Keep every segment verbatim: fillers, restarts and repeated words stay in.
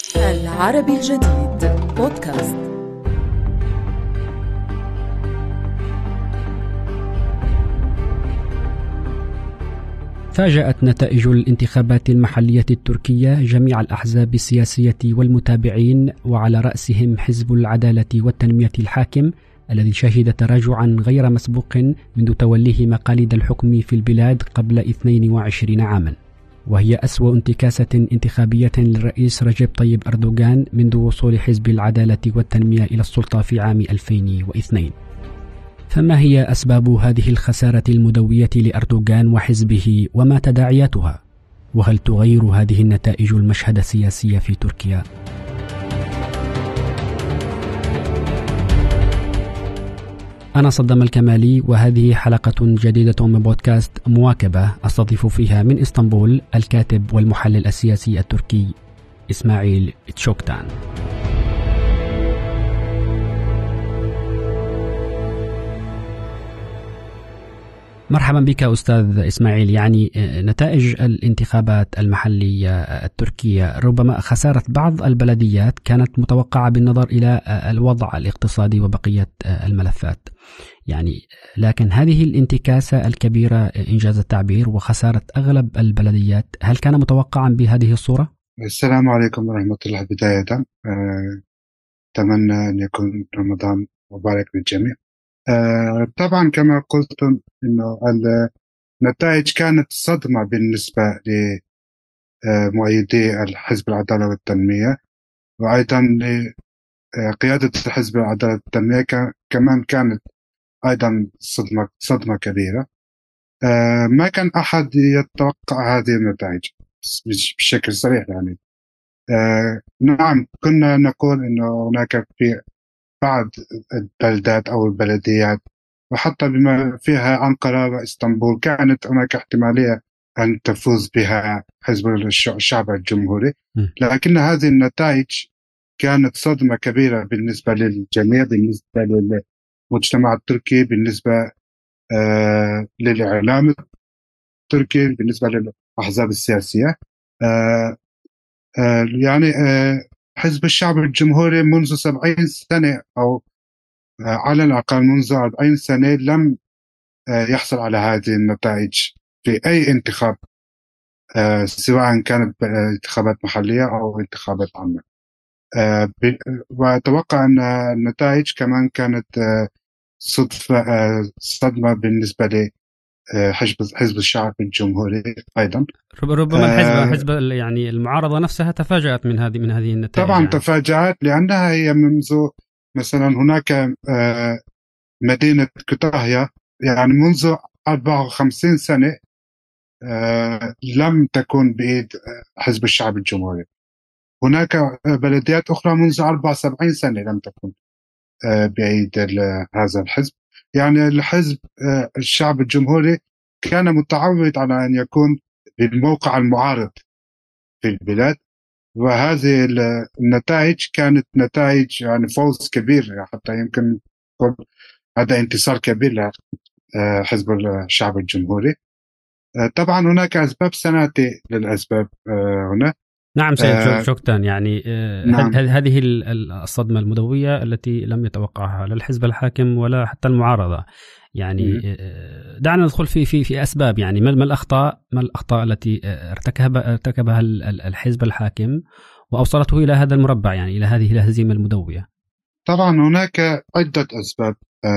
العربي الجديد بودكاست. فاجأت نتائج الانتخابات المحلية التركية جميع الأحزاب السياسية والمتابعين، وعلى رأسهم حزب العدالة والتنمية الحاكم الذي شهد تراجعا غير مسبوق منذ توليه مقاليد الحكم في البلاد قبل اثنين وعشرين عاما، وهي أسوأ انتكاسة انتخابية للرئيس رجب طيب أردوغان منذ وصول حزب العدالة والتنمية إلى السلطة في عام ألفين واثنين. فما هي أسباب هذه الخسارة المدوية لأردوغان وحزبه وما تداعياتها؟ وهل تغير هذه النتائج المشهد السياسي في تركيا؟ أنا صدام الكمالي، وهذه حلقة جديدة من بودكاست مواكبة أستضيف فيها من إسطنبول الكاتب والمحلل السياسي التركي إسماعيل تشوكتان. مرحبا بك أستاذ إسماعيل. يعني نتائج الانتخابات المحلية التركية ربما خسارة بعض البلديات كانت متوقعة بالنظر إلى الوضع الاقتصادي وبقية الملفات، يعني لكن هذه الانتكاسة الكبيرة إنجاز التعبير وخسارة أغلب البلديات، هل كان متوقعا بهذه الصورة؟ السلام عليكم ورحمة الله. بداية أتمنى أن يكون رمضان مبارك للجميع. آه طبعا كما قلتم إنه النتائج كانت صدمة بالنسبة لمؤيدي الحزب العدالة والتنمية، وأيضا لقيادة حزب العدالة والتنمية كمان كانت أيضا صدمة صدمة كبيرة. آه ما كان أحد يتوقع هذه النتائج بشكل صريح. يعني آه نعم، كنا نقول إنه هناك في بعض البلدات أو البلديات وحتى بما فيها أنقرة وإسطنبول كانت هناك احتمالية أن تفوز بها حزب الشعب الجمهوري، لكن هذه النتائج كانت صدمة كبيرة بالنسبة للجميع، بالنسبة للمجتمع التركي، بالنسبة آه للإعلام التركي، بالنسبة للأحزاب السياسية. آه آه يعني آه حزب الشعب الجمهوري منذ سبعين سنة أو على الأقل منذ أربعين سنة لم يحصل على هذه النتائج في أي انتخاب، سواء كانت انتخابات محلية أو انتخابات عامة. وأتوقع أن النتائج كمان كانت صدفة صدمة بالنسبة لحزب حزب الشعب الجمهوري أيضا. ربما الحزب حزب يعني المعارضة نفسها تفاجأت من هذه من هذه النتائج. طبعا يعني. تفاجأت لأنها هي منذ مثلا هناك مدينة كوتاهية، يعني منذ أربعة وخمسين سنة لم تكن بإيد حزب الشعب الجمهوري. هناك بلديات أخرى منذ أربعة وسبعين سنة لم تكن بإيد هذا الحزب. يعني الحزب الشعب الجمهوري كان متعود على أن يكون بالموقع المعارض في البلاد، وهذه النتائج كانت نتائج يعني فوز كبير، حتى يمكن نقول هذا انتصار كبير لحزب الشعب الجمهوري. طبعا هناك أسباب سنأتي للأسباب هنا. نعم سيد شوكتان، يعني نعم. هذه الصدمة المدوية التي لم يتوقعها لا الحزب الحاكم ولا حتى المعارضة. يعني م- دعنا ندخل في في في أسباب، يعني ما الأخطاء ما الأخطاء التي ارتكبها ارتكبها الحزب الحاكم وأوصلته إلى هذا المربع، يعني إلى هذه الهزيمة المدوية. طبعا هناك عدة أسباب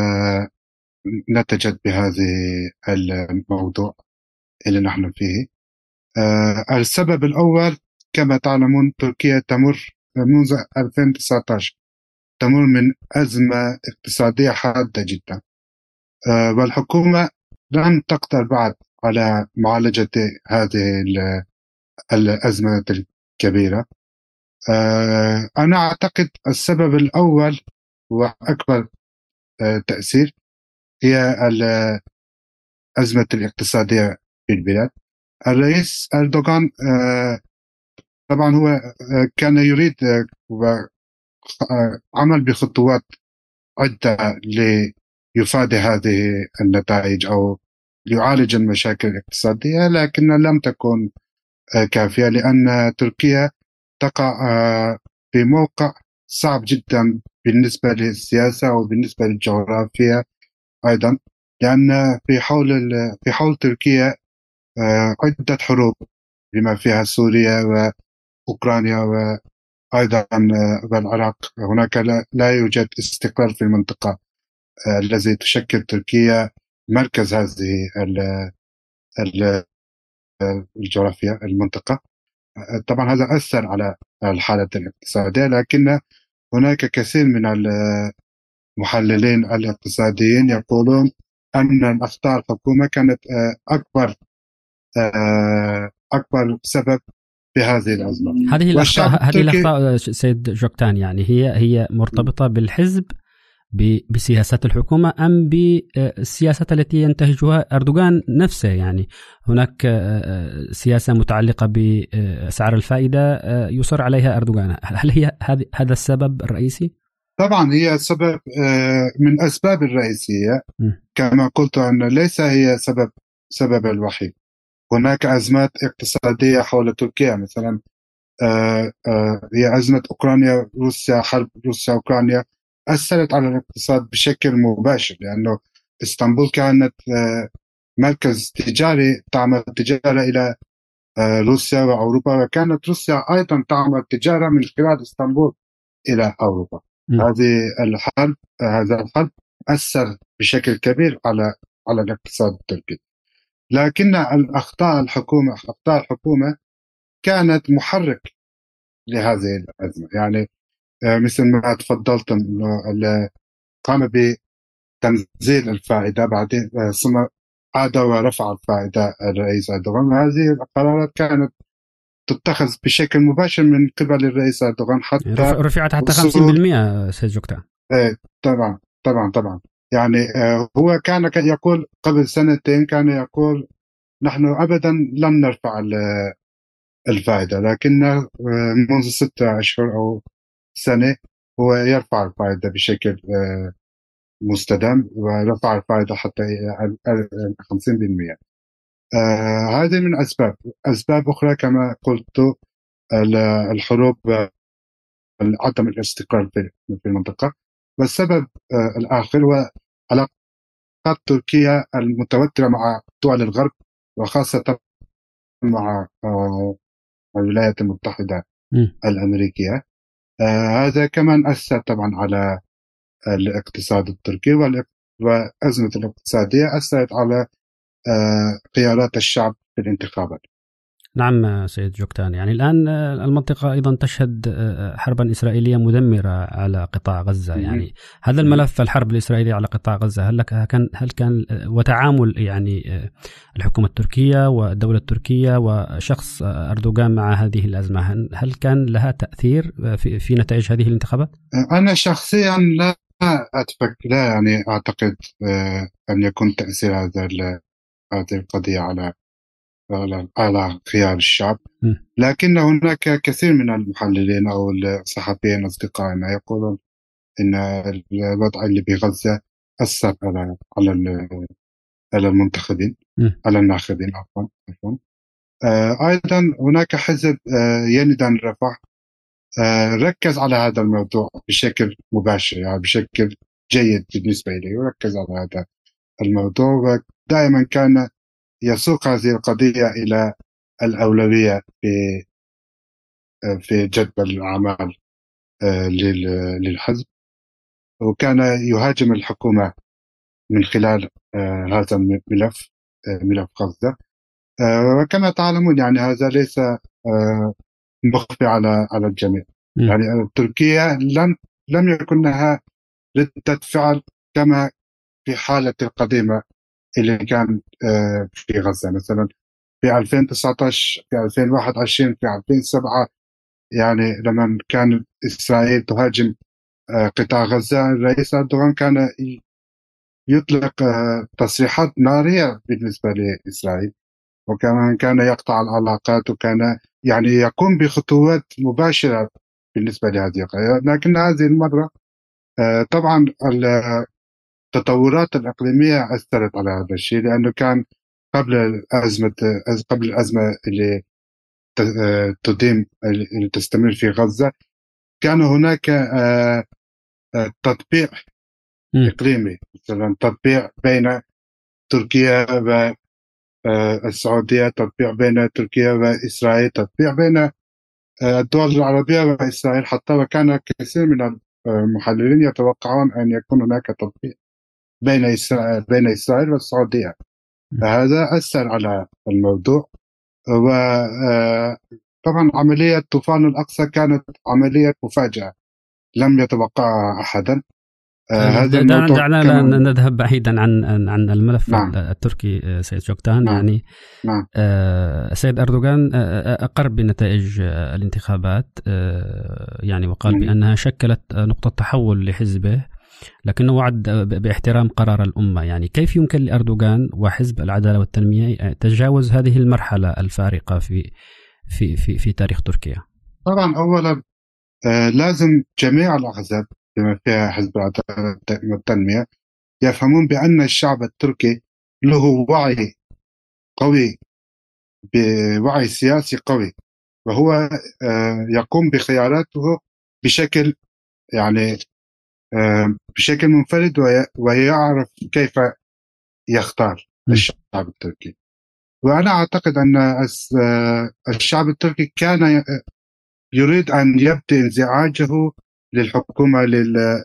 نتجت بهذه الموضوع اللي نحن فيه. السبب الأول كما تعلمون تركيا تمر منذ ألفين وتسعة عشر تمر من أزمة اقتصادية حادة جدا، والحكومة لم تقدر بعد على معالجة هذه الأزمة الكبيرة. أنا أعتقد السبب الأول وأكبر تأثير هي الأزمة الاقتصادية في البلاد. الرئيس أردوغان طبعا هو كان يريد وعمل بخطوات عدة ليفادي هذه النتائج أو ليعالج المشاكل الاقتصادية، لكن لم تكن كافية، لأن تركيا تقع في موقع صعب جدا بالنسبة للسياسة وبالنسبة للجغرافيا أيضا، لأن في حول في حول تركيا عدة حروب بما فيها سوريا وأوكرانيا وأيضا والعراق. هناك لا يوجد استقرار في المنطقة الذي تشكل تركيا مركز هذه الجغرافيا المنطقة. طبعا هذا أثر على الحالة الاقتصادية، لكن هناك كثير من المحللين الاقتصاديين يقولون أن أخطاء الحكومة كانت أكبر أكبر سبب في هذه الأزمة. هذه الأخطاء هذه الأخطاء سيد جوكتان يعني هي هي مرتبطة بالحزب بسياسات الحكومة أم بالسياسة التي ينتهجها أردوغان نفسه؟ يعني هناك سياسة متعلقة بأسعار الفائدة يصر عليها أردوغان، هل هي هذا السبب الرئيسي؟ طبعا هي سبب من أسباب الرئيسية كما قلت، أن ليس هي سبب سبب الوحيد. هناك أزمات اقتصادية حول تركيا مثلا، هي أزمة أوكرانيا روسيا، حرب روسيا أوكرانيا أثرت على الاقتصاد بشكل مباشر، لأنه اسطنبول كانت مركز تجاري تعمل تجارة إلى روسيا وأوروبا، وكانت روسيا أيضا تعمل تجارة من خلال اسطنبول إلى أوروبا. م. هذه الحرب هذا الحرب أثر بشكل كبير على على الاقتصاد التركي. لكن الأخطاء الحكومة أخطاء الحكومة كانت محرك لهذه الأزمة. يعني مثل ما تفضلتم انه قام بتنزيل الفائده، بعدين ثم عاد ورفع الفائده الرئيس أردوغان. هذه القرارات كانت تتخذ بشكل مباشر من قبل الرئيس أردوغان، حتى رفعت حتى خمسين بالمئة سيد جوكتان. ايه طبعا طبعا طبعا يعني هو كان يقول قبل سنتين، كان يقول نحن ابدا لن نرفع الفائده، لكن منذ ستة اشهر او سنة هو يرفع الفائدة بشكل مستدام، ورفع الفائدة حتى خمسين بالمئة. هذه من أسباب أسباب أخرى كما قلت، الحروب، عدم الاستقرار في المنطقة. والسبب الآخر هو علاقات تركيا المتوترة مع دول الغرب، وخاصة مع الولايات المتحدة م. الأمريكية. آه هذا كمان أثر طبعا على الاقتصاد التركي، وأزمة الاقتصادية أثرت على آه قيادات الشعب في الانتخابات. نعم سيد جوكتان، يعني الآن المنطقة أيضا تشهد حربا إسرائيلية مدمرة على قطاع غزة. يعني هذا الملف، الحرب الإسرائيلية على قطاع غزة، هل كان هل كان وتعامل يعني الحكومة التركية والدولة التركية وشخص أردوغان مع هذه الأزمة، هل كان لها تأثير في, في نتائج هذه الانتخابات؟ أنا شخصيا لا أتفق لا يعني أعتقد أن يكون تأثير هذا هذه القضية على على خيار الشعب. م. لكن هناك كثير من المحللين أو الصحفيين أصدقائنا يقولون إن الوضع اللي بغزة أثر على على على المنتخبين م. على الناخبين عفوا عفوا آه أيضا هناك حزب آه يندن رفح آه ركز على هذا الموضوع بشكل مباشر، يعني بشكل جيد بالنسبة لي، وركز على هذا الموضوع، ودائما كان يسوق هذه القضية إلى الأولوية في في جدول الأعمال للحزب، وكان يهاجم الحكومة من خلال هذا الملف، ملف غزة. وكما تعلمون يعني هذا ليس مخفي على على الجميع. م. يعني تركيا لم لم يكن لها ردة فعل كما في حالة القديمة اللي كان في غزة، مثلا في ألفين وتسعة عشر، في ألفين وواحد وعشرين، في ألفين وسبعة، يعني لما كان إسرائيل تهاجم قطاع غزة، الرئيس أردوغان كان يطلق تصريحات نارية بالنسبة لإسرائيل، وكمان كان يقطع العلاقات، وكان يعني يقوم بخطوات مباشرة بالنسبة لهذه القضية. لكن هذه المرة طبعا التطورات الإقليمية أثرت على هذا الشيء، لأنه كان قبل الأزمة قبل الأزمة اللي تديم تستمر في غزة. كان هناك تطبيع إقليمي، مثلا تطبيع بين تركيا والسعودية، تطبيع بين تركيا وإسرائيل، تطبيع بين الدول العربية وإسرائيل حتى، وكان كثير من المحللين يتوقعون أن يكون هناك تطبيع بين إسرائيل بين إسرائيل والسعودية. فهذا أثر على الموضوع. وطبعا عملية طوفان الأقصى كانت عملية مفاجأة لم يتوقعها أحدا. هذا الموضوع دعنا لا نذهب بعيدا عن عن الملف نعم. التركي سيد جوكتان. نعم. يعني نعم. السيد أردوغان أقر بنتائج الانتخابات، يعني وقال نعم. بأنها شكلت نقطة تحول لحزبه، لكنه وعد باحترام قرار الأمة. يعني كيف يمكن لأردوغان وحزب العدالة والتنمية تجاوز هذه المرحلة الفارقة في في في في تاريخ تركيا؟ طبعا أولا لازم جميع الأحزاب بما فيها حزب العدالة والتنمية يفهمون بأن الشعب التركي له وعي قوي، بوعي سياسي قوي، وهو يقوم بخياراته بشكل يعني بشكل منفرد، ويعرف كيف يختار الشعب التركي. وأنا أعتقد أن الشعب التركي كان يريد أن يبدأ انزعاجه للحكومة لل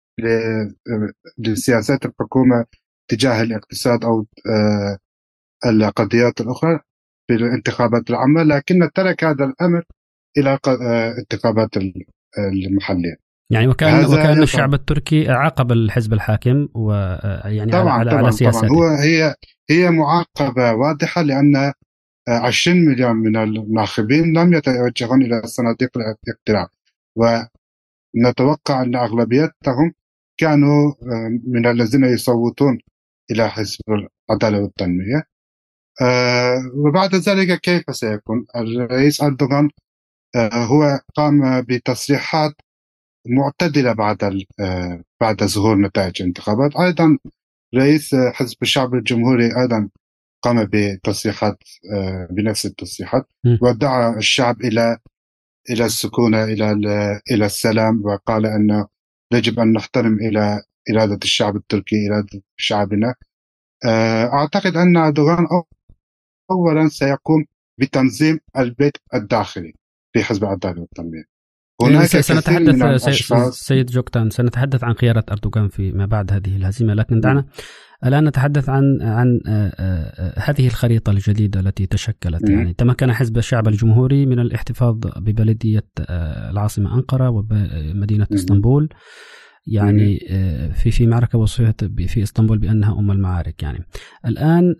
لسياسات الحكومة تجاه الاقتصاد أو القضيات الأخرى في الانتخابات العامة، لكن ترك هذا الأمر إلى الانتخابات المحلية. يعني وكان وكان الشعب التركي عاقب الحزب الحاكم ويعني طبعا على طبعا على سياساته. طبعا هو هي هي معاقبة واضحة، لأن عشرين مليون من الناخبين لم يتوجهون إلى صناديق الاقتراع، ونتوقع أن أغلبيتهم كانوا من الذين يصوتون إلى حزب العدالة والتنمية. وبعد ذلك كيف سيكون؟ الرئيس أردوغان هو قام بتصريحات معتدلة بعد بعد ظهور نتائج الانتخابات. أيضا رئيس حزب الشعب الجمهوري أيضا قام بتصريحات بنفس التصريحات، ودعا الشعب إلى إلى السكونة، إلى إلى السلام، وقال أنه يجب أن نحترم إلى إرادة الشعب التركي، إرادة شعبنا. أعتقد أن أردوغان أولا سيقوم بتنظيم البيت الداخلي في حزب العدالة والتنمية. هناك سنتحدث سيد جوكتان سنتحدث عن خيارات أردوغان فيما بعد هذه الهزيمة، لكن دعنا الآن نتحدث عن عن هذه الخريطة الجديدة التي تشكلت. يعني تمكن حزب الشعب الجمهوري من الاحتفاظ ببلدية العاصمة أنقرة ومدينة اسطنبول، يعني في في معركة وصفت في اسطنبول بأنها أم المعارك. يعني الآن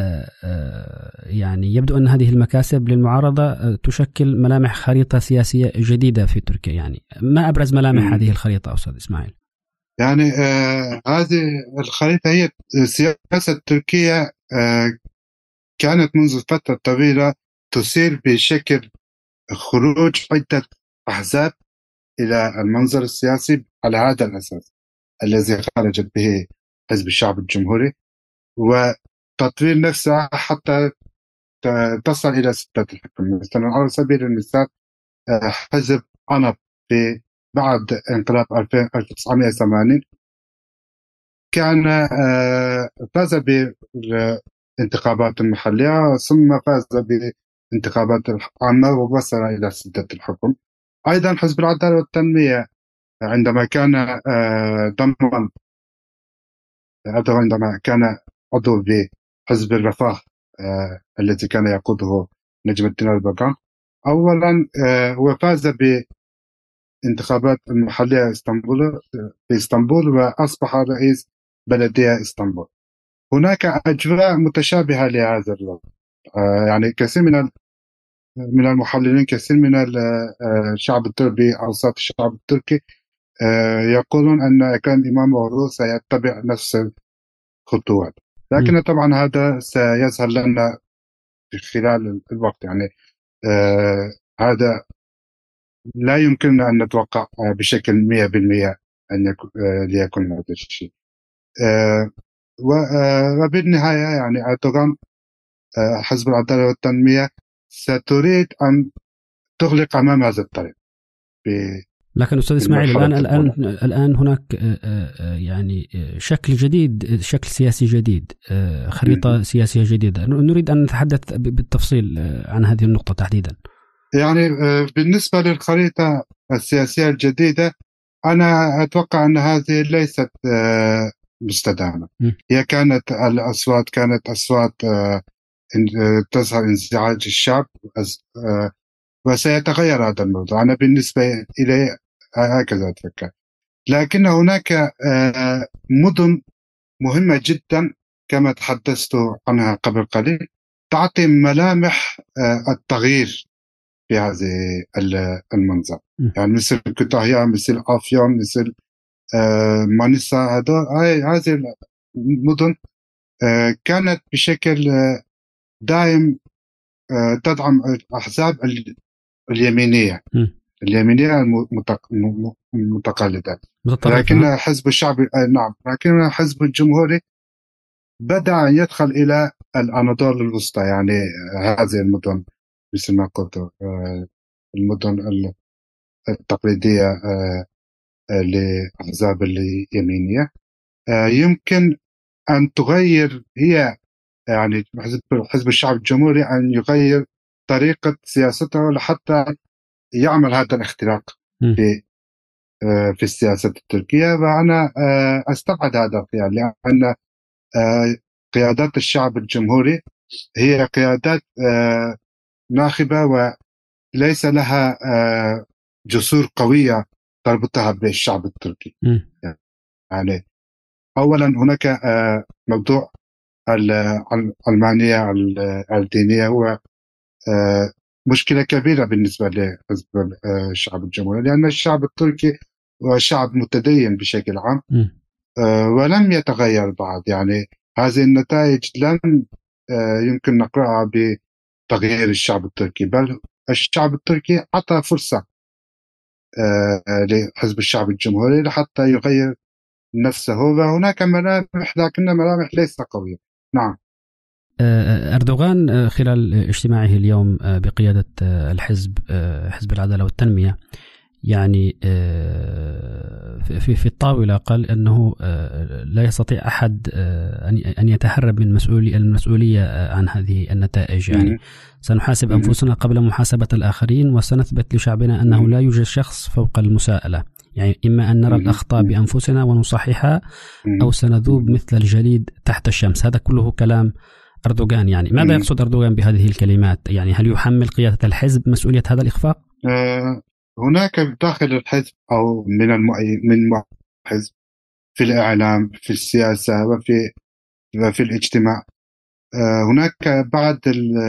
يعني يبدو أن هذه المكاسب للمعارضة تشكل ملامح خريطة سياسية جديدة في تركيا. يعني ما أبرز ملامح هذه الخريطة أستاذ إسماعيل؟ يعني آه هذه الخريطة هي السياسة التركية آه كانت منذ فترة طويلة تسير بشكل خروج عدة أحزاب إلى المنظر السياسي على هذا الأساس الذي خرجت به حزب الشعب الجمهوري، وتطوير نفسها حتى تصل إلى سدة الحكم. مثلا على سبيل المثال حزب أنف في بعد انقلاب ألف وتسعمائة وثمانين كان فاز بالانتخابات المحلية، ثم فاز بانتخابات العامة ووصل إلى سدة الحكم. أيضا حزب العدالة والتنمية عندما كان ضمن عندما كان عضو بحزب الرفاه الذي كان يقوده نجم الدين أردوغان، أولا هو فاز بانتخابات المحلية اسطنبول في اسطنبول وأصبح رئيس بلدية اسطنبول. هناك أجواء متشابهة لهذا الوضع. يعني كثير من من المحللين، كثير من الشعب التركي، أوساط الشعب التركي يقولون أن كان إمام أوغلو سيتبع نفس الخطوات، لكن طبعا هذا سيظهر لنا في خلال الوقت. يعني آه هذا لا يمكننا أن نتوقع بشكل مئة بالمئة أن يكون آه ليكون هذا الشيء. آه وبالنهاية يعني أردوغان آه حزب العدالة والتنمية ستريد أن تغلق أمام هذا الطريق. لكن أستاذ إسماعيل الآن الآن الآن هناك يعني شكل جديد، شكل سياسي جديد، خريطة سياسية جديدة. نريد أن نتحدث بالتفصيل عن هذه النقطة تحديدا. يعني بالنسبة للخريطة السياسية الجديدة، أنا أتوقع أن هذه ليست مستدامة. هي كانت الأصوات كانت أصوات تظهر انزعاج الشعب، وسيتغير هذا الموضوع. أنا بالنسبة إلي هكذا أتفكر. لكن هناك مدن مهمة جدا كما تحدثت عنها قبل قليل تعطي ملامح التغيير في هذه المنظر، يعني مثل كوتاهية، مثل أفيون، مثل مانيسا. هذه المدن كانت بشكل دائم تدعم الأحزاب اليمينية اليمينية المتقلدة، لكن حزب الشعبي نعم لكن حزب الجمهوري بدأ يدخل إلى الأناضول الوسطى، يعني هذه المدن مثل ما قلت المدن التقليدية لأحزاب اليمينية يمكن أن تغير هي، يعني حزب الشعب الجمهوري أن يغير طريقة سياسته لحتى يعمل هذا الاختراق في في السياسة التركية. وأنا أستبعد هذا الخيال، لأن قيادات الشعب الجمهوري هي قيادات ناخبة وليس لها جسور قوية تربطها بالشعب التركي. يعني أولا هناك موضوع العلمانية الدينية هو مشكلة كبيرة بالنسبة لحزب الشعب الجمهوري، لأن الشعب التركي هو شعب متدين بشكل عام ولم يتغير بعد. يعني هذه النتائج لم يمكن نقرأها بتغيير الشعب التركي، بل الشعب التركي أعطى فرصة لحزب الشعب الجمهوري لحتى يغير نفسه، وهناك ملامح لكنها ملامح ليست قوية. نعم. أردوغان خلال اجتماعه اليوم بقيادة الحزب حزب العدالة والتنمية يعني في في الطاولة قال أنه لا يستطيع أحد أن يتهرب من مسؤولية المسؤولية عن هذه النتائج. يعني سنحاسب أنفسنا قبل محاسبة الآخرين، وسنثبت لشعبنا أنه لا يوجد شخص فوق المساءلة. يعني إما أن نرى الأخطاء بأنفسنا ونصححها، أو سنذوب مثل الجليد تحت الشمس. هذا كله كلام أردوغان. يعني ماذا يقصد أردوغان بهذه الكلمات؟ يعني هل يحمل قيادة الحزب مسؤولية هذا الإخفاق؟ أه هناك داخل الحزب أو من المؤيد من الحزب في الإعلام، في السياسة، وفي وفي الاجتماع، أه هناك بعض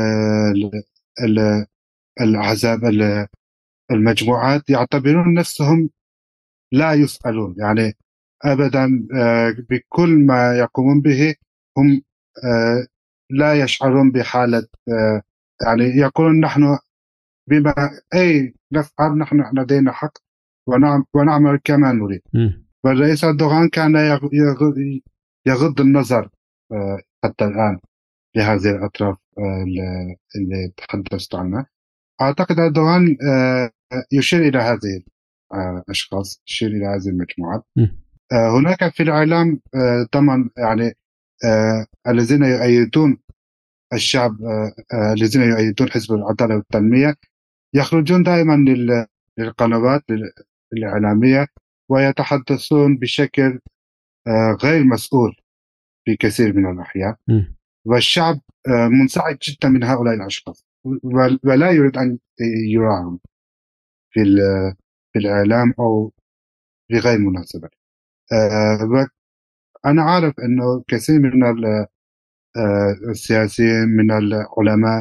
الأحزاب المجموعات يعتبرون نفسهم لا يسألون، يعني أبدا أه بكل ما يقومون به هم أه لا يشعرون بحالة أه يعني يقولون نحن بما أي نفعل نحن لدينا حق ونعم ونعمل كما نريد. والرئيس أردوغان كان يغض النظر حتى الآن لهذه الأطراف اللي تحدثت عنها. أعتقد أردوغان يشير إلى هذه الأشخاص، يشير إلى هذه المجموعات. هناك في الإعلام طبعا يعني الذين يؤيدون الشعب، الذين يؤيدون حزب العدالة والتنمية يخرجون دائما للقنوات الإعلامية ويتحدثون بشكل غير مسؤول في كثير من الأحيان، والشعب منزعج جدا من هؤلاء الأشخاص ولا يريد أن يراهم في في الإعلام أو بغير مناسبة. أنا عارف أنه كثير من السياسيين من العلماء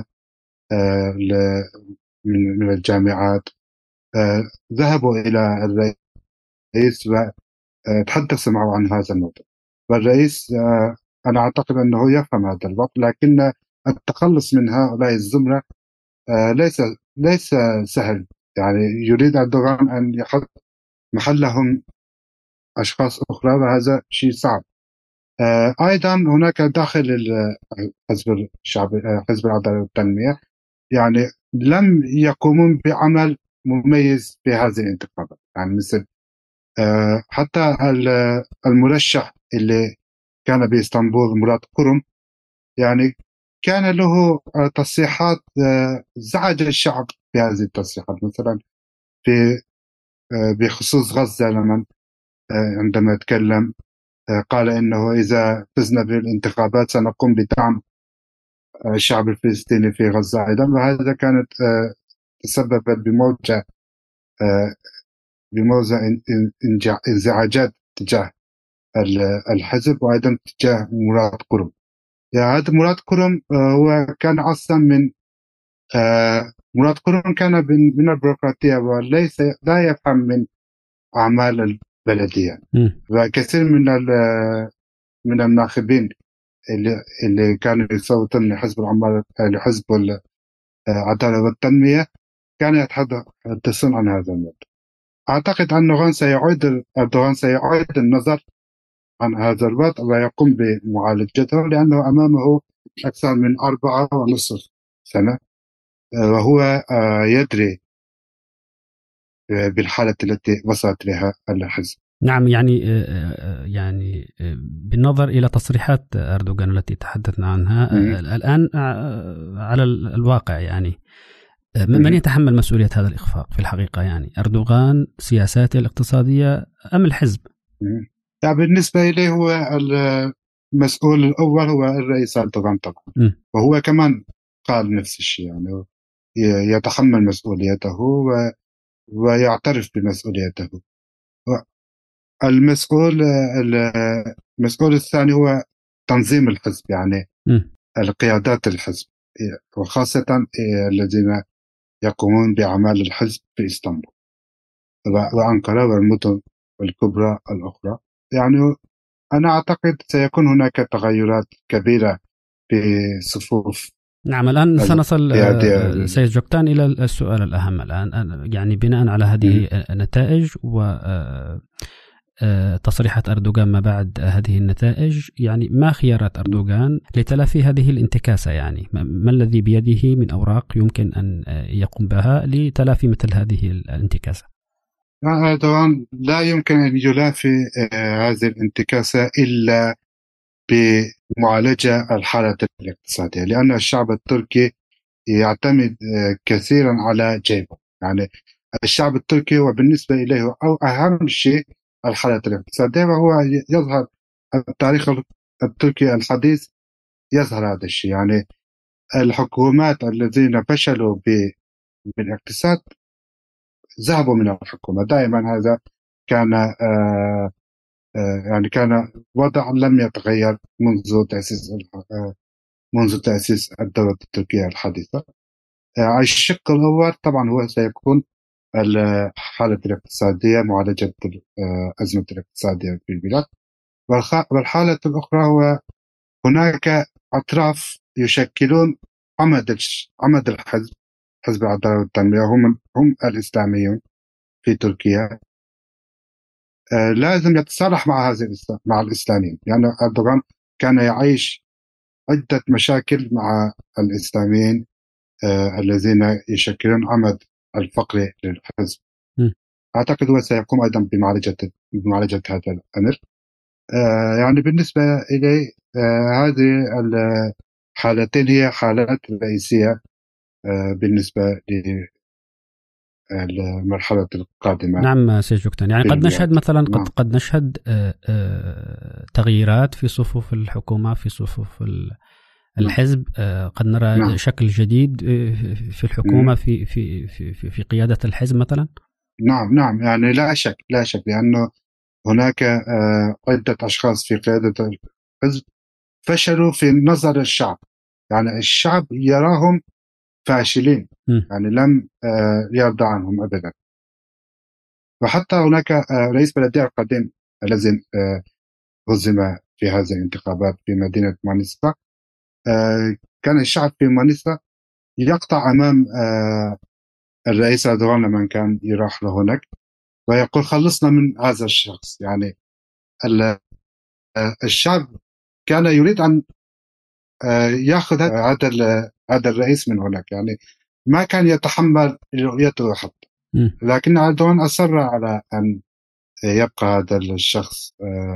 من الجامعات ذهبوا إلى الرئيس وتحدثوا معه عن هذا الموضوع، والرئيس أنا أعتقد أنه يفهم هذا الوقت، لكن التخلص من هؤلاء الزمرة ليس ليس سهل. يعني يريد أردوغان أن يحط محلهم أشخاص أخرى، وهذا شيء صعب. أيضا هناك داخل حزب الشعب حزب العدالة والتنمية يعني لم يقومون بعمل مميز في هذه الانتخابات. يعني مثل حتى المرشح اللي كان بإسطنبول مراد كرم، يعني كان له تصريحات زعج الشعب في هذه التصريحات، مثلا في بخصوص غزة، لما عندما يتكلم قال إنه إذا فزنا بالانتخابات سنقوم بدعم الشعب الفلسطيني في غزة أيضا. وهذا كانت تسببت بموجة بموجة انزعاجات تجاه الحزب وأيضا تجاه مراد كرم. يعني هذا مراد كرم هو كان أصلا من مراد كرم كان من البيروقراطية وليس لا يفهم من أعمال البلدية. وكثير من من الناخبين اللي اللي كانوا يصوتون لحزب العمال لحزب العدالة والتنمية كانوا يتحدثون عن هذا الموضوع. أعتقد أن أردوغان سيعيد أردوغان سيعيد النظر عن هذا الوضع ويقوم بمعالجته، لأنه أمامه أكثر من أربعة ونصف سنة وهو يدري بالحالة التي وصلت لها الحزب. نعم، يعني يعني بالنظر إلى تصريحات أردوغان التي تحدثنا عنها م- الآن على الواقع، يعني من يتحمل مسؤولية هذا الإخفاق في الحقيقة؟ يعني أردوغان، سياساته الاقتصادية، أم الحزب؟ يعني بالنسبة إليه هو المسؤول الأول هو الرئيس أردوغان طبعا، م. وهو كمان قال نفس الشيء، يعني يتحمل مسؤوليته ويعترف بمسؤوليته. المسؤول المسؤول الثاني هو تنظيم الحزب، يعني م. القيادات الحزب، وخاصة الذين يقومون بأعمال الحزب في إسطنبول وأنقرة والمدن الكبرى الأخرى. يعني أنا أعتقد سيكون هناك تغيرات كبيرة في صفوف. نعم، الآن سنصل سيد جوكتان إلى السؤال الأهم الآن، يعني بناء على هذه النتائج و تصريحات أردوغان ما بعد هذه النتائج، يعني ما خيارات أردوغان لتلافي هذه الانتكاسة؟ يعني ما الذي بيده من أوراق يمكن أن يقوم بها لتلافي مثل هذه الانتكاسة؟ أردوغان لا يمكن أن يلافي هذه الانتكاسة إلا بمعالجة الحالة الاقتصادية، لأن الشعب التركي يعتمد كثيرا على جيبه. يعني الشعب التركي وبالنسبة إليه أو أهم شيء الحالة الاقتصادية، وهو يظهر التاريخ التركي الحديث يظهر هذا الشيء. يعني الحكومات الذين فشلوا بالاقتصاد ذهبوا من الحكومة دائما. هذا كان آآ آآ يعني كان وضع لم يتغير منذ تأسيس منذ تأسيس الدولة التركية الحديثة. الشق الأول طبعا هو سيكون الحالة الاقتصادية، معالجة أزمة الاقتصادية في البلاد. والحالة الأخرى هو هناك أطراف يشكلون عمد عمد الحزب حزب العدالة والتنمية، هم هم الإسلاميون في تركيا. آه لازم يتصالح مع هذه مع الإسلاميين، لأن يعني أردوغان كان يعيش عدة مشاكل مع الإسلاميين آه الذين يشكلون عمد الفقري للحزب. م. أعتقد هو سيقوم أيضا بمعالجة بمعالجة هذا الأمر. آه يعني بالنسبة إلي آه هذه الحالتين هي حالات رئيسية آه بالنسبة للمرحلة القادمة. نعم سيد جوكتان، يعني قد نشهد مثلا قد, نعم. قد نشهد آه آه تغييرات في صفوف الحكومة، في صفوف الحزب. آه قد نرى نعم. شكل جديد في الحكومة، في في في في قيادة الحزب مثلا. نعم نعم يعني لا شك لا شك لأنه هناك عدة أشخاص في قيادة الحزب فشلوا في نظر الشعب. يعني الشعب يراهم فاشلين، م. يعني لم يرضى عنهم أبدا. وحتى هناك رئيس بلدية القديم الذي هزم في هذه الانتخابات في مدينة مانيسا، كان الشعب في مانيسا يقطع أمام الرئيس أردوغان لما كان يروح لهناك ويقول خلصنا من هذا الشخص. يعني الشعب كان يريد أن يأخذ هذا هذا الرئيس من هناك، يعني ما كان يتحمل رؤيته حتى، لكن أردوغان أصر على أن يبقى هذا الشخص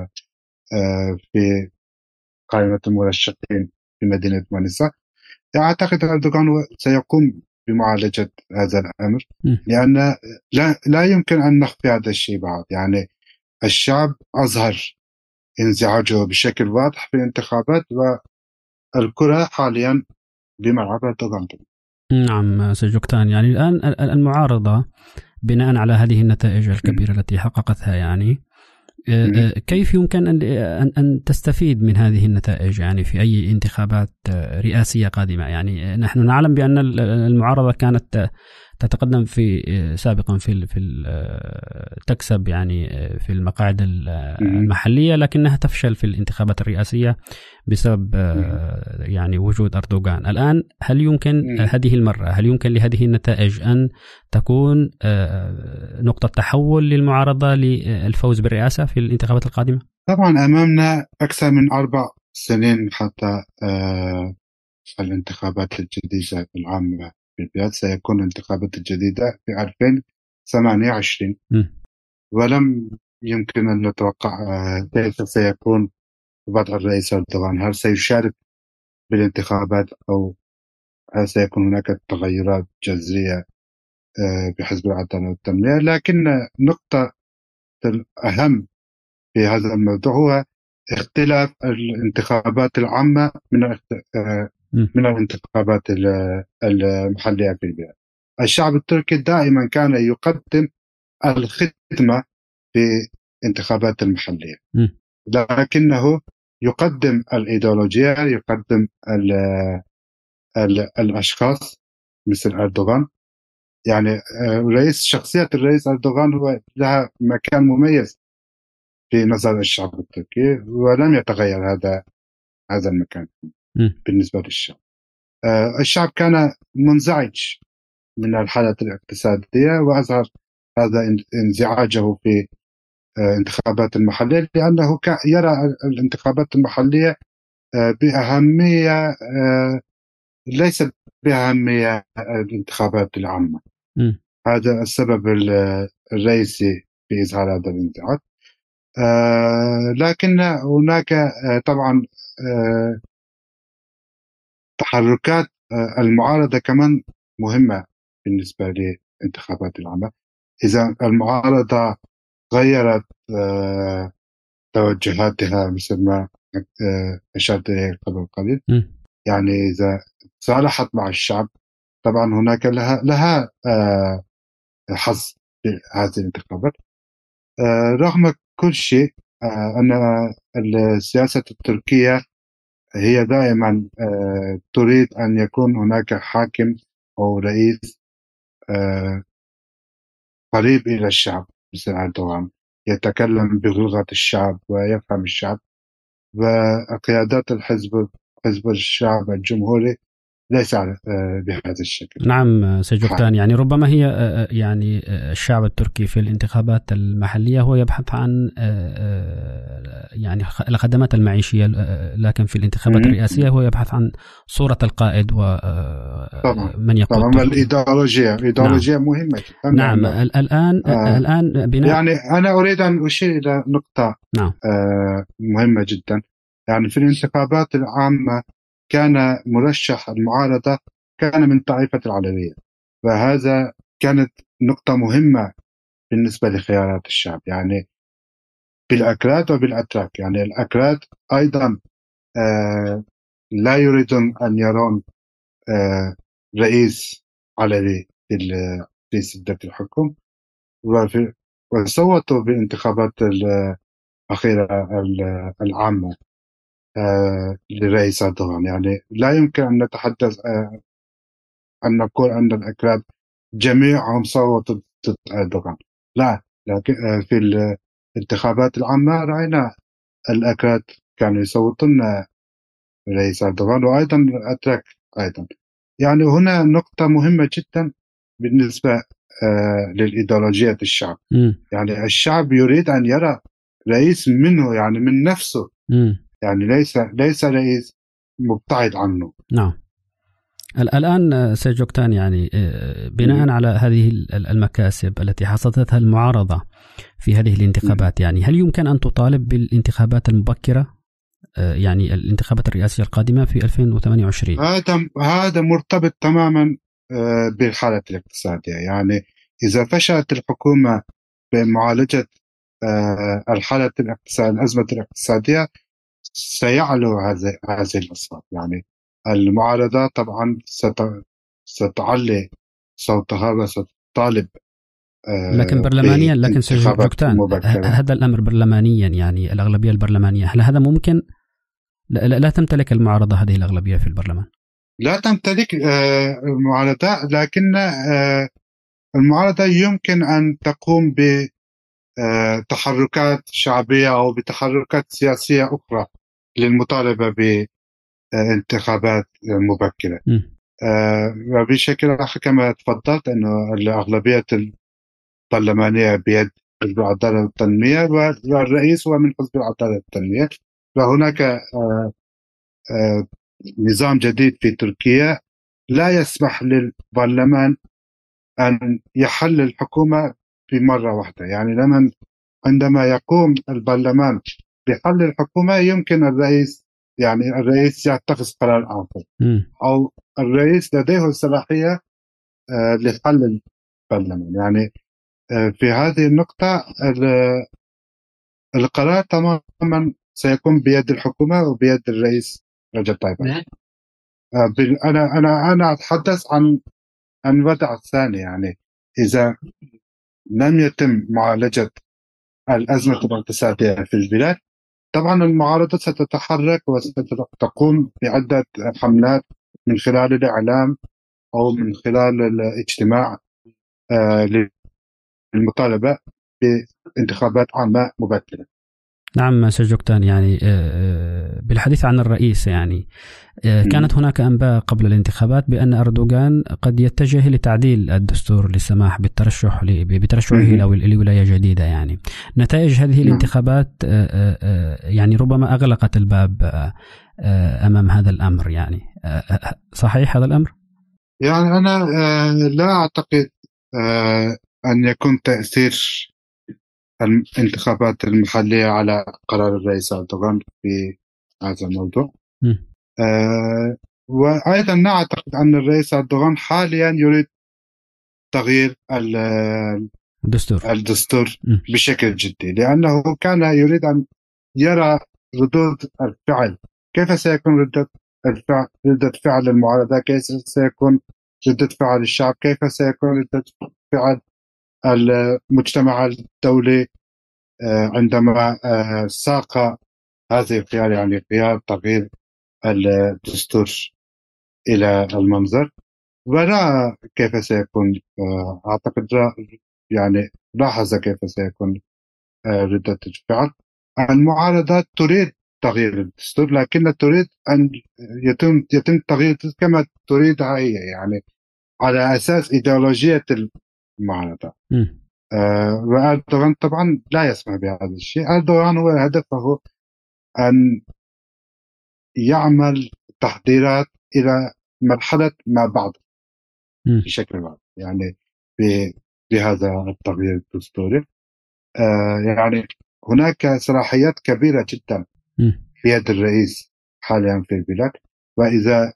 في قائمة المرشحين في مدينة مانيسا. أعتقد أردوغان سيقوم بمعالجة هذا الأمر، لأن لا, لا يمكن أن نخفي هذا الشيء بعد. يعني الشعب أظهر انزعاجه بشكل واضح في الانتخابات، والكرة حاليا بملعب أردوغان. نعم سجوكتان، يعني الآن المعارضة بناء على هذه النتائج الكبيرة التي حققتها، يعني كيف يمكن أن أن تستفيد من هذه النتائج يعني في أي انتخابات رئاسية قادمة؟ يعني نحن نعلم بأن المعارضة كانت تتقدم في سابقا في في تكسب يعني في المقاعد المحلية، لكنها تفشل في الانتخابات الرئاسية بسبب يعني وجود أردوغان. الآن هل يمكن هذه المرة هل يمكن لهذه النتائج أن تكون نقطة تحول للمعارضة للفوز بالرئاسة في الانتخابات القادمة؟ طبعا أمامنا أكثر من أربع سنين حتى الانتخابات الجديدة العامة في البلاد. سيكون الانتخابات الجديدة في ألفين وثمانية وعشرين، ولم يمكن أن نتوقع كيف سيكون وضع الرئيس أردوغان. هل سيشارك بالانتخابات أو هل سيكون هناك تغيرات جذرية بحزب العدالة والتنمية؟ لكن نقطة الأهم في هذا الموضوع هو اختلاف الانتخابات العامة من من الانتخابات المحلية في البلاد. الشعب التركي دائما كان يقدم الخدمة في انتخابات المحلية، لكنه يقدم الإيديولوجية، يقدم ال ال الأشخاص مثل أردوغان. يعني رئيس شخصية الرئيس أردوغان هو لها مكان مميز في نظر الشعب التركي، ولم يتغير هذا هذا المكان بالنسبة للشعب. الشعب كان منزعج من الحالة الاقتصادية، وأظهر هذا انزعاجه في انتخابات المحلية، لأنه يرى الانتخابات المحلية بأهمية ليست بأهمية الانتخابات العامة. م. هذا السبب الرئيسي في إظهار هذا الانزعاج. لكن هناك طبعا تحركات المعارضة كمان مهمة بالنسبة للانتخابات العامة. إذا المعارضة غيرت توجهاتها مثل ما أشرت إليه قبل قليل، يعني إذا صالحت مع الشعب، طبعا هناك لها لها حظ في هذه الانتخابات. رغم كل شيء أن السياسة التركية هي دائما تريد أن يكون هناك حاكم أو رئيس قريب إلى الشعب مثل أردوغان، يتكلم بلغة الشعب ويفهم الشعب. وقيادات الحزب حزب الشعب الجمهوري ليس بهذا الشكل. نعم سجوكتان، يعني ربما هي يعني الشعب التركي في الانتخابات المحلية هو يبحث عن يعني الخدمات المعيشية، لكن في الانتخابات الرئاسية هو يبحث عن صورة القائد ومن يقود. طبعا الإيديولوجيا إيديولوجيا نعم. مهمة جدا. نعم الآن آه الآن بناء يعني أنا أريد أن أشير إلى نقطة نعم. آه مهمة جدا. يعني في الانتخابات العامة كان مرشح المعارضة كان من طائفة العلوية، وهذا كانت نقطة مهمة بالنسبة لخيارات الشعب، يعني بالأكراد وبالأتراك. يعني الأكراد أيضا آه لا يريدون أن يرون آه رئيس علوي في سدة الحكم، وصوتوا بالانتخابات الأخيرة العامة آه لرئيس أردوغان. يعني لا يمكن أن نتحدث آه أن نقول أن الأكراد جميعهم صوتوا ضد أردوغان، لا. لكن آه في الانتخابات العامة رأينا الأكراد كانوا يصوتون رئيس أردوغان، وأيضا الأتراك أيضا. يعني هنا نقطة مهمة جدا بالنسبة آه للإيديولوجية الشعب. م. يعني الشعب يريد أن يرى رئيس منه، يعني من نفسه. م. يعني ليس ليس رئيس مبتعد عنه. نعم. الآن سيد جوكتان، يعني بناء على هذه المكاسب التي حصدتها المعارضة في هذه الانتخابات، يعني هل يمكن أن تطالب بالانتخابات المبكرة، يعني الانتخابات الرئاسية القادمة في ألفين وثمانية وعشرين؟ هذا هذا مرتبط تماما بالحالة الاقتصادية. يعني إذا فشلت الحكومة بمعالجة الحالة الاقتصادية، الأزمة الاقتصادية، سيعلو هذه هذه الأصوات. يعني المعارضة طبعا ستعلي صوتها وستطالب لكن برلمانيا، لكن سيد جوكتان، هذا الأمر برلمانيا، يعني الأغلبية البرلمانية، هل هذا ممكن؟ لا, لا تمتلك المعارضة هذه الأغلبية في البرلمان. لا تمتلك المعارضة، لكن المعارضة يمكن أن تقوم بتحركات شعبية أو بتحركات سياسية أخرى للمطالبة بانتخابات مبكرة. وبشكل آخر كما تفضلت أنه الأغلبية البرلمانية بيد حزب العدالة والتنمية، والرئيس هو من حزب العدالة والتنمية. وهناك نظام جديد في تركيا لا يسمح للبرلمان أن يحل الحكومة بمرة واحدة. يعني لمن عندما يقوم البرلمان بحل الحكومة، يمكن الرئيس يعني الرئيس يتخذ قرار آخر، أو الرئيس لديه الصلاحية لحل البرلمان. يعني في هذه النقطة القرار تماما سيكون بيد الحكومة وبيد الرئيس رجب طيب أردوغان. أنا أنا أنا أتحدث عن عن الوضع الثاني. يعني إذا لم يتم معالجة الأزمة الاقتصادية في البلاد، طبعا المعارضة ستتحرك وستقوم بعدة حملات من خلال الإعلام أو من خلال الاجتماع للمطالبة بانتخابات عامة مبكرة. نعم سيد جوكتان، يعني بالحديث عن الرئيس، يعني كانت هناك أنباء قبل الانتخابات بأن أردوغان قد يتجه لتعديل الدستور للسماح بالترشح بترشحه لولاية جديدة. يعني نتائج هذه الانتخابات يعني ربما أغلقت الباب أمام هذا الأمر. يعني صحيح هذا الأمر؟ يعني أنا لا أعتقد أن يكون تأثير الانتخابات المحلية على قرار الرئيس أردوغان في هذا الموضوع. آه وأيضا نعتقد أن الرئيس أردوغان حاليا يريد تغيير الدستور, الدستور بشكل جدي، لأنه كان يريد أن يرى ردود الفعل. كيف سيكون ردة الفعل ردة فعل المعارضة، كيف سيكون ردة فعل الشعب، كيف سيكون ردة فعل المجتمع الدولي عندما ساق هذه الخيار، يعني خيار تغيير الدستور إلى المنظر. ورأى كيف سيكون، أعتقد يعني لاحظ كيف سيكون ردة الفعل. المعارضة تريد تغيير الدستور، لكن تريد أن يتم يتم تغيير كما تريدها هي، يعني على أساس إيديولوجية المعارضة. آه وأردوغان طبعا لا يسمح بهذا الشيء. أردوغان هو هدفه أن يعمل تحضيرات إلى مرحلة ما بعد بشكل عام، يعني بهذا التغيير الدستوري. آه يعني هناك صلاحيات كبيرة جدا في يد الرئيس حاليا في البلاد. وإذا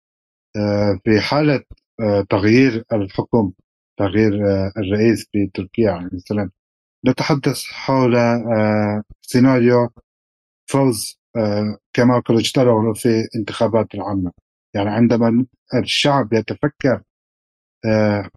آه في حالة آه تغيير الحكم، تغيير آه الرئيس في تركيا مثلا، نتحدث حول آه سيناريو فوز آه كما كلوجدارو في انتخابات العامة. يعني عندما الشعب يتفكر آه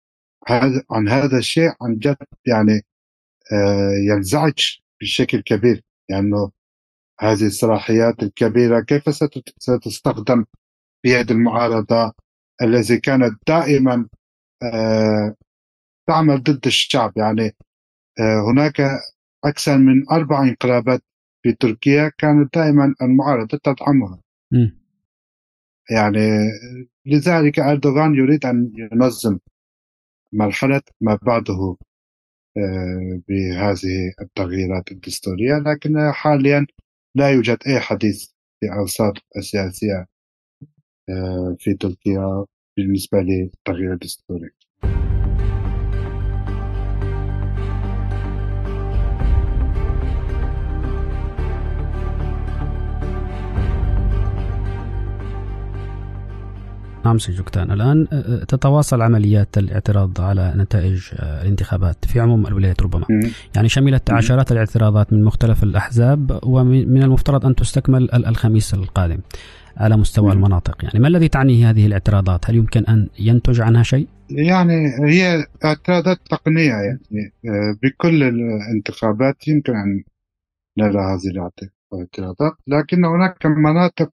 عن هذا الشيء عن جد، يعني آه ينزعج بشكل كبير، لأنه يعني هذه الصلاحيات الكبيرة كيف ستستخدم بيد المعارضة الذي كانت دائما آه تعمل ضد الشعب. يعني آه هناك أكثر من أربع انقلابات في تركيا كانت دائما المعارضة تدعمها. م. يعني لذلك أردوغان يريد أن ينظم مرحلة ما بعده آه بهذه التغييرات الدستورية، لكن حاليا لا يوجد أي حديث في أوساط السياسية في تركيا بالنسبة للتغيير الدستوري. نعم سيد جوكتان، الآن تتواصل عمليات الاعتراض على نتائج الانتخابات في عموم الولايات ربما، يعني شملت عشرات الاعتراضات من مختلف الأحزاب، ومن المفترض أن تستكمل الخميس القادم على مستوى المناطق. يعني ما الذي تعنيه هذه الاعتراضات؟ هل يمكن أن ينتج عنها شيء؟ يعني هي اعتراضات تقنية، يعني بكل الانتخابات يمكن أن نرى هذه الاعتراضات، لكن هناك مناطق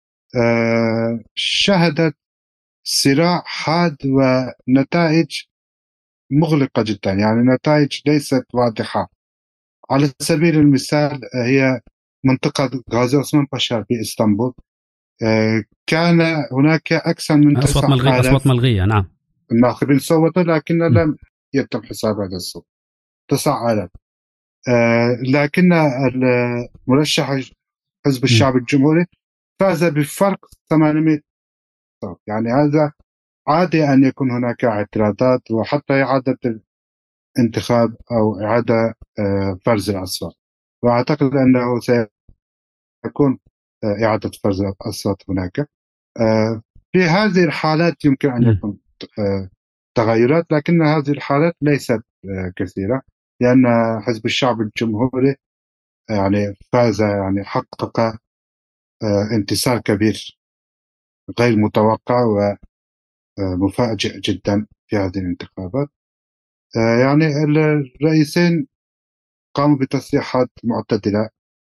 شهدت صراع حاد ونتائج مغلقة جدا، يعني نتائج ليست واضحة. على سبيل المثال هي منطقة غازي عثمان باشا في إسطنبول، كان هناك أكثر من أصوات ملغية أصوات ملغية نعم، الناخبين صوتوا لكن م. لم يتم حساب هذا الصوت، تسعة آلاف. لكن المرشح حزب الشعب الجمهوري فاز بفرق ثمانمائة صوت. يعني هذا عادي أن يكون هناك اعتراضات وحتى إعادة الانتخاب أو إعادة فرز الأصوات، وأعتقد أنه سيكون إعادة فرز الأصوات هناك. في هذه الحالات يمكن أن يكون تغيرات، لكن هذه الحالات ليست كثيرة، لأن حزب الشعب الجمهوري يعني فاز، يعني حقق انتصار كبير غير متوقع ومفاجئ جدا في هذه الانتخابات. يعني الرئيسين قاموا بتصريحات معتدلة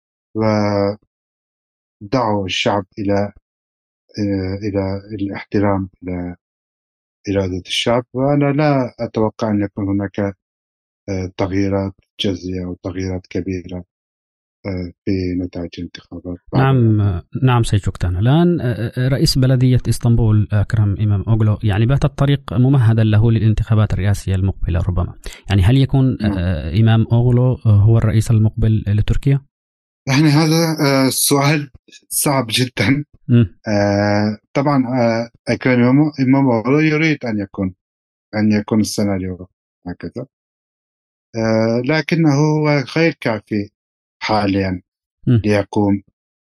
ودعوا الشعب إلى إلى الاحترام إلى إرادة الشعب، وأنا لا أتوقع أن يكون هناك تغييرات جذرية أو تغييرات كبيرة في نتائج الانتخابات. نعم نعم سيد جوكتان، الآن رئيس بلدية إسطنبول أكرم إمام أوغلو يعني بات الطريق ممهدا له للانتخابات الرئاسية المقبلة ربما، يعني هل يكون نعم. إمام أوغلو هو الرئيس المقبل لتركيا؟ يعني هذا سؤال صعب جدا. آه طبعا أكرم إمام أوغلو يريد أن يكون أن يكون السيناريو هكذا، آه لكنه غير كافي حاليا م. ليقوم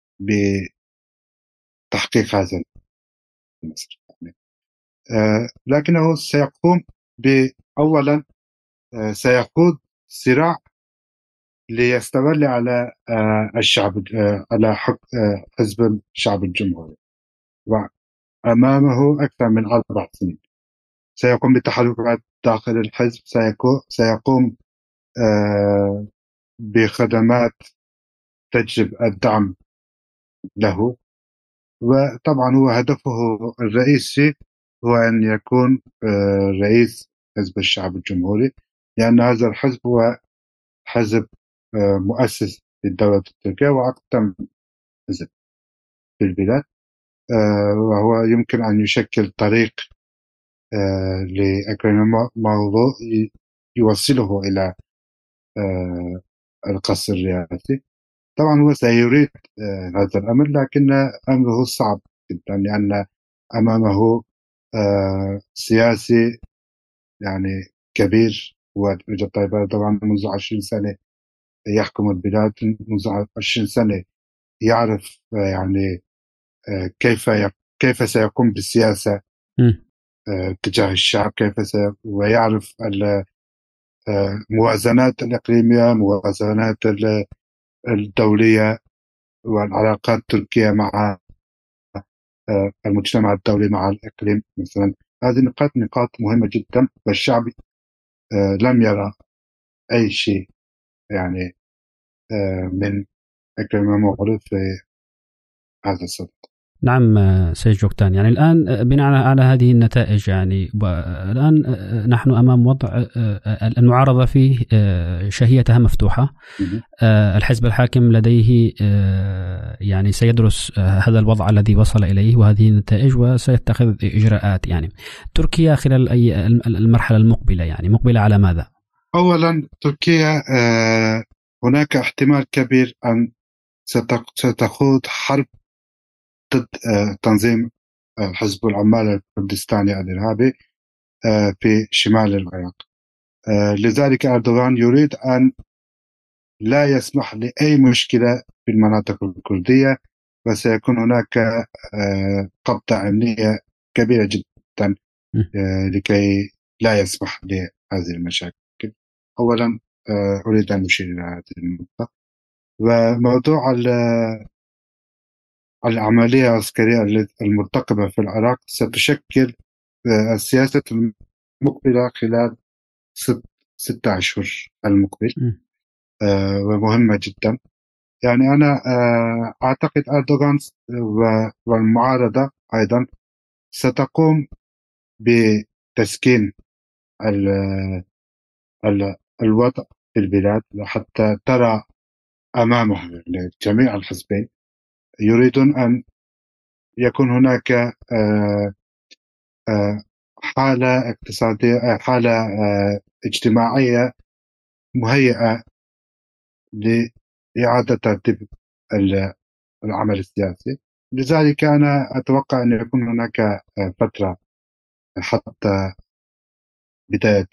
بتحقيق هذا المسار. آه لكنه سيقوم بأولا آه سيقود صراع ليستولي على آه الشعب آه على حق آه حزب الشعب الجمهوري، وأمامه أكثر من أربع سنين. سيقوم بتحركات داخل الحزب، سيقوم, سيقوم آه بخدمات تجلب الدعم له، وطبعا هو هدفه الرئيسي هو أن يكون آه رئيس حزب الشعب الجمهوري، لأن هذا الحزب هو حزب آه مؤسس للدولة التركية وأقدم حزب في البلاد، آه وهو يمكن أن يشكل طريق آه لأكرم موضوع يوصله إلى آه القصر الرئاسي. طبعا هو سيريد آه هذا الأمر، لكن أمره صعب جدا، لأن أمامه آه سياسي يعني كبير. هو رجب طيب طبعا منذ عشرين سنة يحكم البلاد، منذ عشرين سنة يعرف آه يعني آه كيف كيف سيقوم بالسياسة آه تجاه الشعب، كيف سي ويعرف الموازنات الإقليمية، موازنات الدولية، والعلاقات التركية مع المجتمع الدولي مع الإقليم مثلا. هذه نقاط نقاط مهمة جدا، والشعب لم يرى أي شيء يعني من أكرم إماموغلو في هذا الصدد. نعم سيد جوكتان، يعني الآن بناء على هذه النتائج يعني الآن نحن أمام وضع المعارضة فيه شهيتها مفتوحة. الحزب الحاكم لديه يعني سيدرس هذا الوضع الذي وصل إليه وهذه النتائج وسيتخذ إجراءات. يعني تركيا خلال أي المرحلة المقبلة يعني مقبلة على ماذا؟ أولا تركيا هناك احتمال كبير أن ستخوض حرب ضد تنظيم حزب العمال الكردستاني الإرهابي في شمال العراق. لذلك أردوغان يريد أن لا يسمح لأي مشكلة في المناطق الكردية، وسيكون هناك قبضة أمنية كبيرة جدا لكي لا يسمح لهذه المشاكل. أولا أريد أن أشير إلى هذه النقطة. وموضوع العملية العسكرية المرتقبة في العراق ستشكل السياسة المقبلة خلال ست ستة أشهر المقبل، آه ومهمة جدا. يعني أنا آه أعتقد أردوغان والمعارضة أيضا ستقوم بتسكين ال ال الوضع في البلاد حتى ترى أمامها جميع الحزبين يريدون أن يكون هناك آه آه حالة اقتصادية، حالة آه اجتماعية مهيئة لإعادة ترتيب العمل السياسي. لذلك أنا أتوقع أن يكون هناك فترة حتى بداية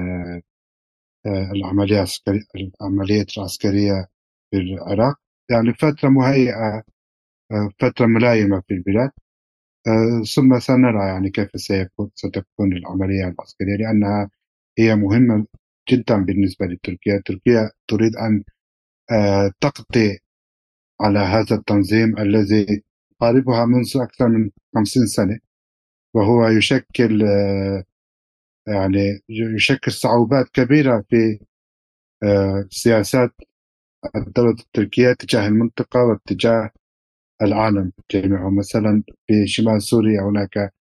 العملية العسكرية العملية العسكرية في العراق، يعني فترة مهيئة، فترة ملائمة في البلاد، ثم سنرى يعني كيف سيكون ستكون العملية العسكرية، لأنها هي مهمة جدا بالنسبة لتركيا. تركيا تريد أن تقضي على هذا التنظيم الذي يحاربها منذ أكثر من خمسين سنة، وهو يشكل يعني يشكل صعوبات كبيرة في سياسات الدولة التركية تجاه المنطقة واتجاه العالم جميعا. مثلا في شمال سوريا هناك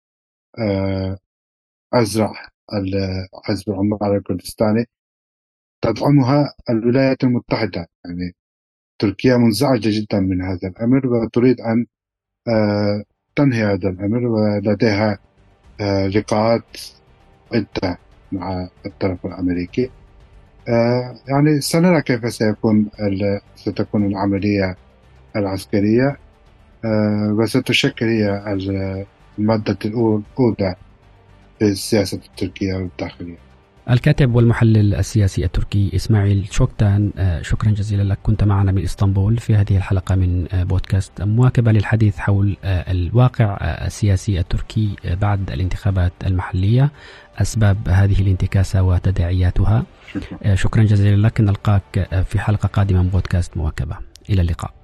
أزرع حزب العمال الكردستاني تدعمها الولايات المتحدة. يعني تركيا منزعجة جدا من هذا الأمر وتريد أن تنهي هذا الأمر، ولديها لقاءات عدة مع الطرف الأمريكي. يعني سنرى كيف سيكون ستكون العملية العسكرية، وستشكل هي المادة الأولى في السياسة التركية والداخلية. الكاتب والمحلل السياسي التركي إسماعيل شوكتان، شكرا جزيلا لك، كنت معنا من إسطنبول في هذه الحلقة من بودكاست مواكبة للحديث حول الواقع السياسي التركي بعد الانتخابات المحلية، أسباب هذه الانتكاسة وتداعياتها. شكرا, شكرا جزيلا لك، نلقاك في حلقة قادمة من بودكاست مواكبة. إلى اللقاء.